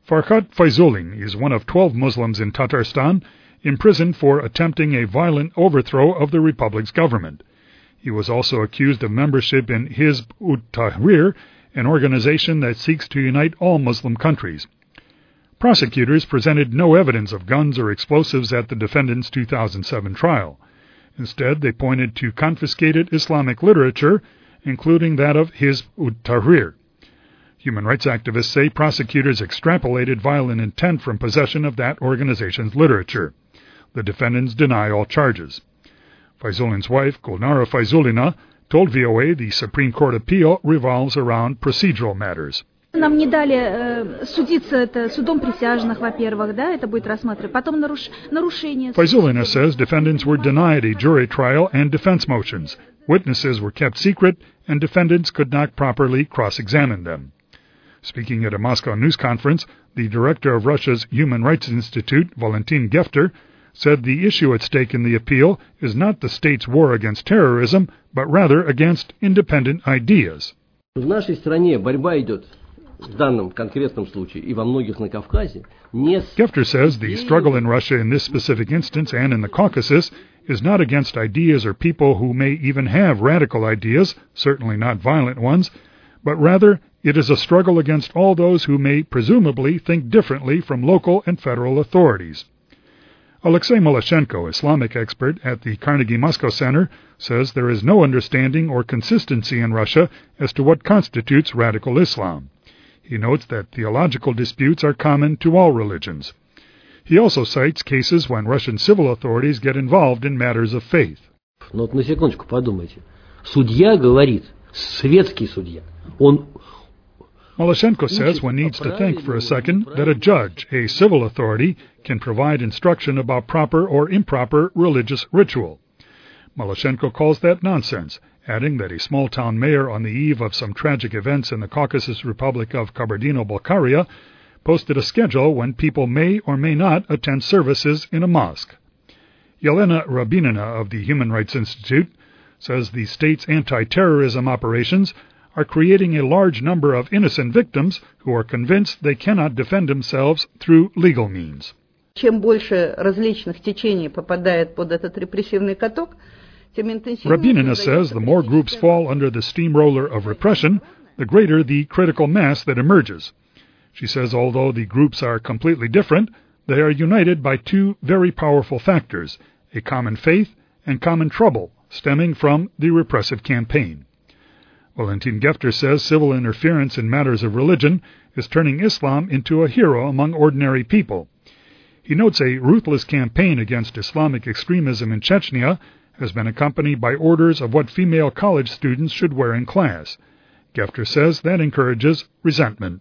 Farhad Faizullin is one of 12 Muslims in Tatarstan imprisoned for attempting a violent overthrow of the republic's government. He was also accused of membership in Hizb ut-Tahrir, an organization that seeks to unite all Muslim countries. Prosecutors presented no evidence of guns or explosives at the defendant's 2007 trial. Instead, they pointed to confiscated Islamic literature, including that of Hizb ut-Tahrir. Human rights activists say prosecutors extrapolated violent intent from possession of that organization's literature. The defendants deny all charges. Faizullin's wife, Gulnara Faizullina, told VOA the Supreme Court appeal revolves around procedural matters. Нам не дали судиться это судом присяжных, во-первых, да, это будет рассматривать. Потом нарушение. Faizullina says defendants were denied a jury trial and defense motions. Witnesses were kept secret, and defendants could not properly cross-examine them. Speaking at a Moscow news conference, the director of Russia's Human Rights Institute, Valentin Gefter, said the issue at stake in the appeal is not the state's war against terrorism, but rather against independent ideas. В нашей стране борьба идет в данном конкретном случае и во многих на Кавказе. Gefter says the struggle in Russia in this specific instance and in the Caucasus is not against ideas or people who may even have radical ideas, certainly not violent ones, but rather it is a struggle against all those who may presumably think differently from local and federal authorities. Alexei Moloshenko, Islamic expert at the Carnegie Moscow Center, says there is no understanding or consistency in Russia as to what constitutes radical Islam. He notes that theological disputes are common to all religions. He also cites cases when Russian civil authorities get involved in matters of faith. Но вот на секундочку подумайте. Судья говорит, светский судья, он... Moloshenko says one needs to think for a second that a judge, a civil authority, can provide instruction about proper or improper religious ritual. Moloshenko calls that nonsense, adding that a small-town mayor on the eve of some tragic events in the Caucasus Republic of Kabardino-Balkaria posted a schedule when people may or may not attend services in a mosque. Yelena Rabinina of the Human Rights Institute says the state's anti-terrorism operations are creating a large number of innocent victims who are convinced they cannot defend themselves through legal means. Чем больше различных течений попадает под этот репрессивный каток, тем интенсивнее... Rabinina says the more groups fall under the steamroller of repression, the greater the critical mass that emerges. She says although the groups are completely different, they are united by two very powerful factors, a common faith and common trouble stemming from the repressive campaign. Valentin Gefter says civil interference in matters of religion is turning Islam into a hero among ordinary people. He notes a ruthless campaign against Islamic extremism in Chechnya has been accompanied by orders of what female college students should wear in class. Gefter says that encourages resentment.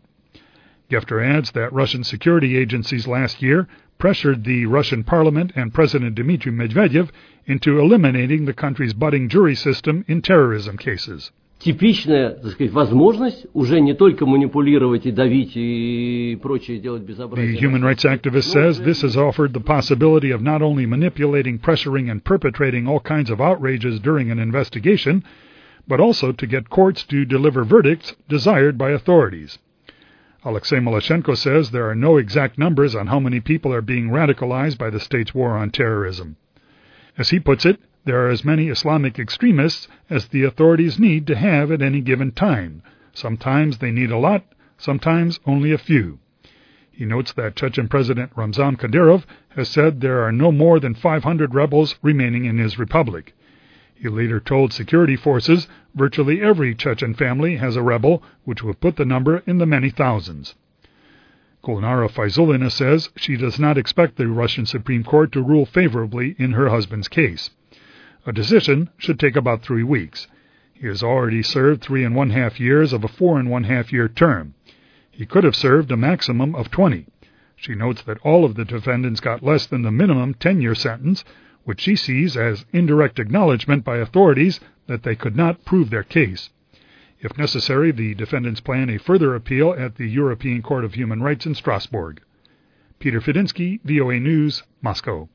Gefter adds that Russian security agencies last year pressured the Russian parliament and President Dmitry Medvedev into eliminating the country's budding jury system in terrorism cases. Типичная, так сказать, возможность уже не только манипулировать и давить и прочее делать безобразие. The human rights activist says this has offered the possibility of not only manipulating, pressuring, and perpetrating all kinds of outrages during an investigation, but also to get courts to deliver verdicts desired by authorities. Alexei Moloshenko says there are no exact numbers on how many people are being radicalized by the state's war on terrorism. As he puts it, there are as many Islamic extremists as the authorities need to have at any given time. Sometimes they need a lot, sometimes only a few. He notes that Chechen President Ramzan Kadyrov has said there are no more than 500 rebels remaining in his republic. He later told security forces virtually every Chechen family has a rebel, which would put the number in the many thousands. Gulnara Faizullina says she does not expect the Russian Supreme Court to rule favorably in her husband's case. A decision should take about 3 weeks. He has already served 3.5 years of a 4.5 year term. He could have served a maximum of 20. She notes that all of the defendants got less than the minimum 10-year sentence, which she sees as indirect acknowledgement by authorities that they could not prove their case. If necessary, the defendants plan a further appeal at the European Court of Human Rights in Strasbourg. Peter Fedinsky, VOA News, Moscow.